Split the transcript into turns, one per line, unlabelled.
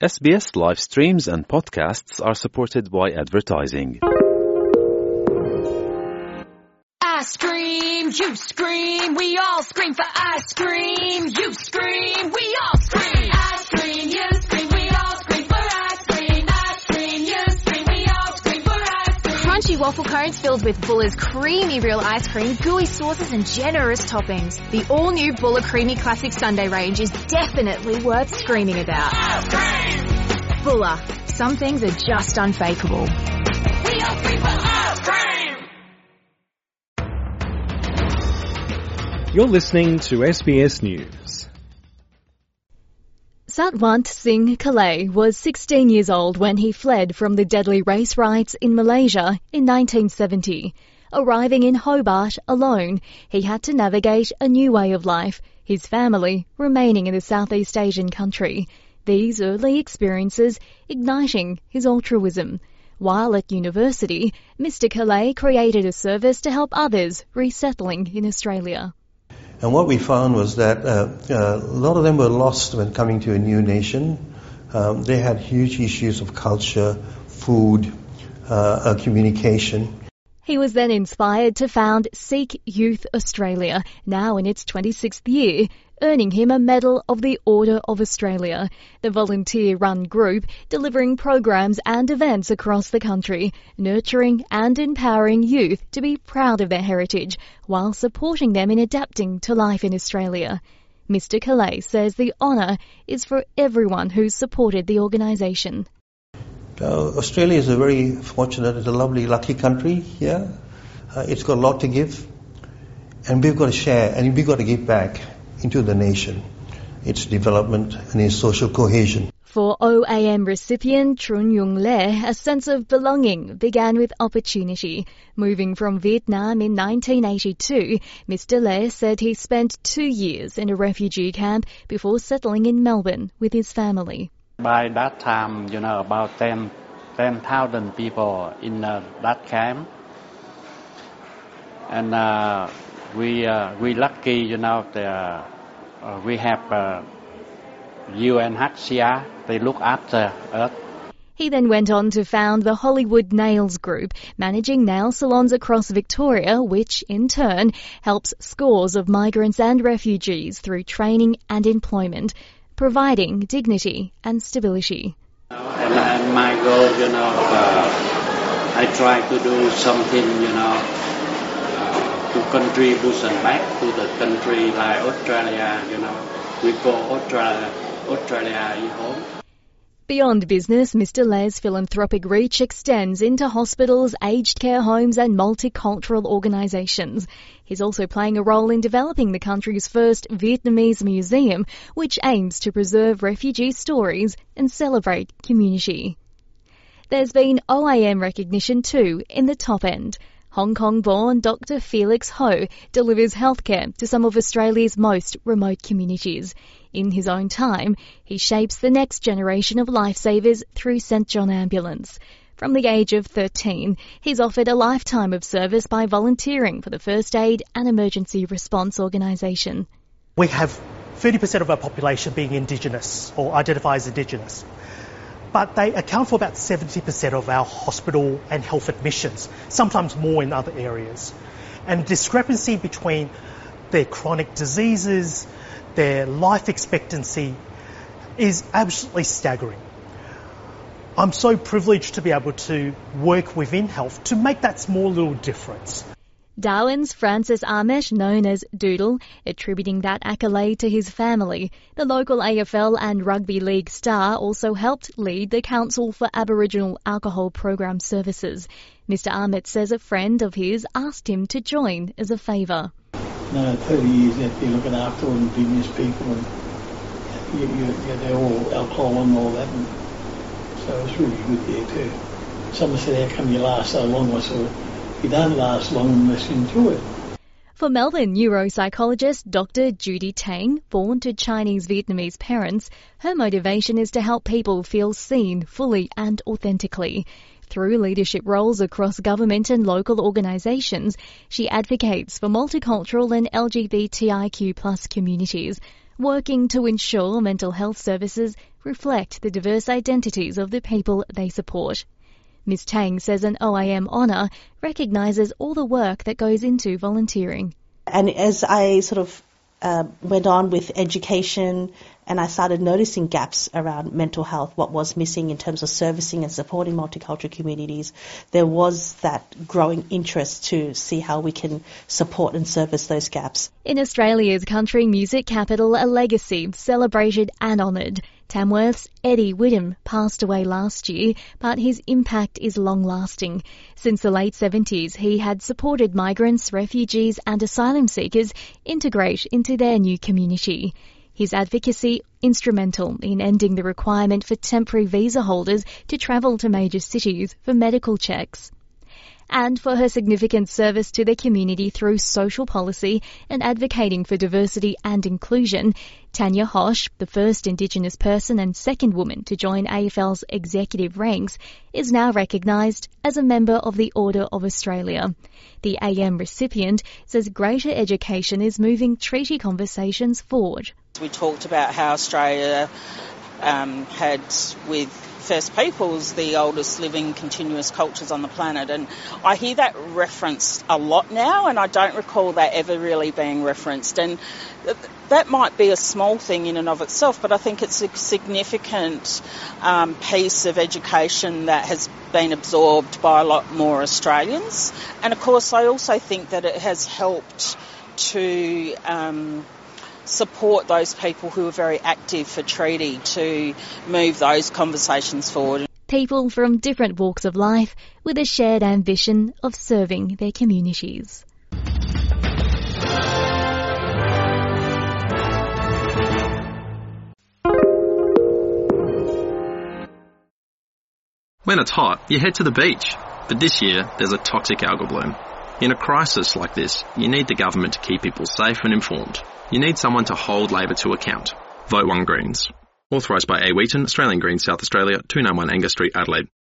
SBS live streams and podcasts are supported by advertising.
I scream, you scream, we all scream for ice cream. You scream, we all scream. Ice cream, you scream, we all scream for ice cream. Ice cream, you scream, we all scream for ice cream.
Crunchy waffle cones filled with Buller's creamy real ice cream, gooey sauces and generous toppings. The all-new Buller Creamy Classic Sundae range is definitely worth screaming about.
Ice cream!
Buller. Some things are just unfakeable.
We all scream for ice cream!
You're listening to SBS News.
Satwant Singh Kalay was 16 years old when he fled from the deadly race riots in Malaysia in 1970. Arriving in Hobart alone, he had to navigate a new way of life, his family remaining in the Southeast Asian country. These early experiences igniting his altruism. While at university, Mr. Kalay created a service to help others resettling in Australia.
And what we found was that a lot of them were lost when coming to a new nation. They had huge issues of culture, food, communication.
He was then inspired to found Sikh Youth Australia, now in its 26th year, earning him a Medal of the Order of Australia, the volunteer-run group delivering programs and events across the country, nurturing and empowering youth to be proud of their heritage while supporting them in adapting to life in Australia. Mr. Kalay says the honour is for everyone who's supported the organisation.
Australia is a very fortunate, it's a lovely, lucky country, yeah. It's got a lot to give, and we've got to share, and we've got to give back into the nation, its development and its social cohesion.
For OAM recipient Trun Yung Le, a sense of belonging began with opportunity. Moving from Vietnam in 1982, Mr. Le said he spent 2 years in a refugee camp before settling in Melbourne with his family.
By that time, about 10,000 people in that camp. And we lucky, we have UNHCR, they look after us.
He then went on to found the Hollywood Nails Group, managing nail salons across Victoria, which in turn helps scores of migrants and refugees through training and employment, providing dignity and stability.
And my goal, I try to do something, to contribute back to the country like Australia, we call Australia is home.
Beyond business, Mr. Le's philanthropic reach extends into hospitals, aged care homes and multicultural organisations. He's also playing a role in developing the country's first Vietnamese museum, which aims to preserve refugee stories and celebrate community. There's been OAM recognition too in the top end. Hong Kong-born Dr. Felix Ho delivers healthcare to some of Australia's most remote communities. In his own time, he shapes the next generation of lifesavers through St John Ambulance. From the age of 13, he's offered a lifetime of service by volunteering for the First Aid and Emergency Response Organisation.
We have 30% of our population being Indigenous or identify as Indigenous. But they account for about 70% of our hospital and health admissions, sometimes more in other areas. And discrepancy between their chronic diseases, their life expectancy is absolutely staggering. I'm so privileged to be able to work within health to make that small little difference.
Darwin's Francis Ahmet, known as Doodle, attributing that accolade to his family. The local AFL and Rugby League star also helped lead the Council for Aboriginal Alcohol Program Services. Mr. Ahmet says a friend of his asked him to join as a favour.
30 years out there looking after all Indigenous people, and they're all alcohol and all that, and so it's really good there too. Someone said, how come you last so long? I said, you don't last long unless you enjoy it.
For Melbourne neuropsychologist Dr. Judy Tang, born to Chinese Vietnamese parents, her motivation is to help people feel seen fully and authentically. Through leadership roles across government and local organisations, she advocates for multicultural and LGBTIQ+ communities, working to ensure mental health services reflect the diverse identities of the people they support. Ms Tang says an OIM honour recognises all the work that goes into volunteering.
And as I sort of went on with education and I started noticing gaps around mental health, what was missing in terms of servicing and supporting multicultural communities, there was that growing interest to see how we can support and service those gaps.
In Australia's country music capital, a legacy celebrated and honoured. Tamworth's Eddie Whittam passed away last year, but his impact is long-lasting. Since the late 70s, he had supported migrants, refugees and asylum seekers integrate into their new community. His advocacy instrumental in ending the requirement for temporary visa holders to travel to major cities for medical checks. And for her significant service to the community through social policy and advocating for diversity and inclusion, Tanya Hosch, the first Indigenous person and second woman to join AFL's executive ranks, is now recognised as a member of the Order of Australia. The AM recipient says greater education is moving treaty conversations forward.
We talked about how Australia had, with First Peoples, the oldest living continuous cultures on the planet, and I hear that referenced a lot now, and I don't recall that ever really being referenced, and that might be a small thing in and of itself, but I think it's a significant piece of education that has been absorbed by a lot more Australians, and of course I also think that it has helped to support those people who are very active for treaty to move those conversations forward.
People from different walks of life with a shared ambition of serving their communities.
When it's hot, you head to the beach. But this year, there's a toxic algal bloom. In a crisis like this, you need the government to keep people safe and informed. You need someone to hold Labor to account. Vote One Greens. Authorised by A. Wheaton, Australian Greens, South Australia, 291 Angus Street, Adelaide.